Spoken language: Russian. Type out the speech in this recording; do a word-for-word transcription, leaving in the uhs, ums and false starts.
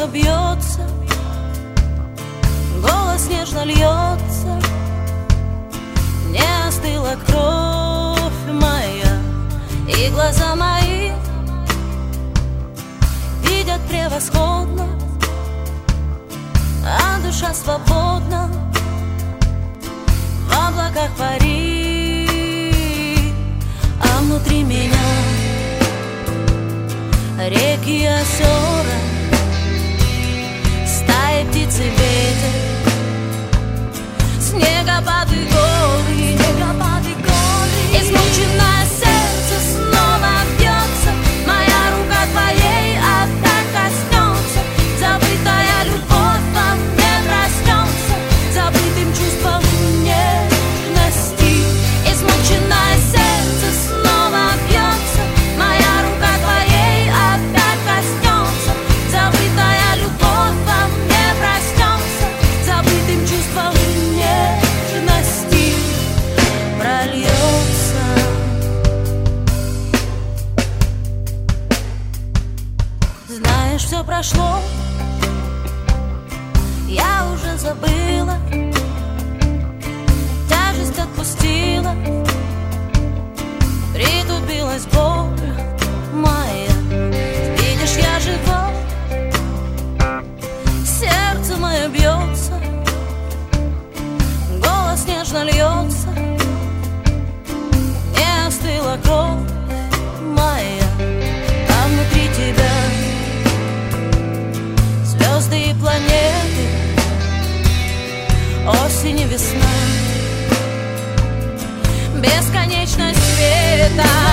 мое бьется, голос нежно льется, не остыла кровь моя, и глаза мои видят превосходно, а душа свободна в облаках парит, а внутри меня реки и озера, стаи птиц и ветер, снегопады горы, снегопады горы. Измученное сердце снова бьется, моя рука твоей опять коснется, забытая любовь во мне проснется, забытым чувством нежности. Измученное сердце снова бьется, моя рука твоей опять коснется, забытая любовь во мне проснется, забытым чувством нежности прольется. Знаешь, все прошло, я уже забыла, тяжесть отпустила, притупилась боль моя. Видишь, я жива, сердце мое бьется, голос нежно льется, не остыла кровь моя, а внутри тебя звезды и планеты, осень и весна, бесконечность света.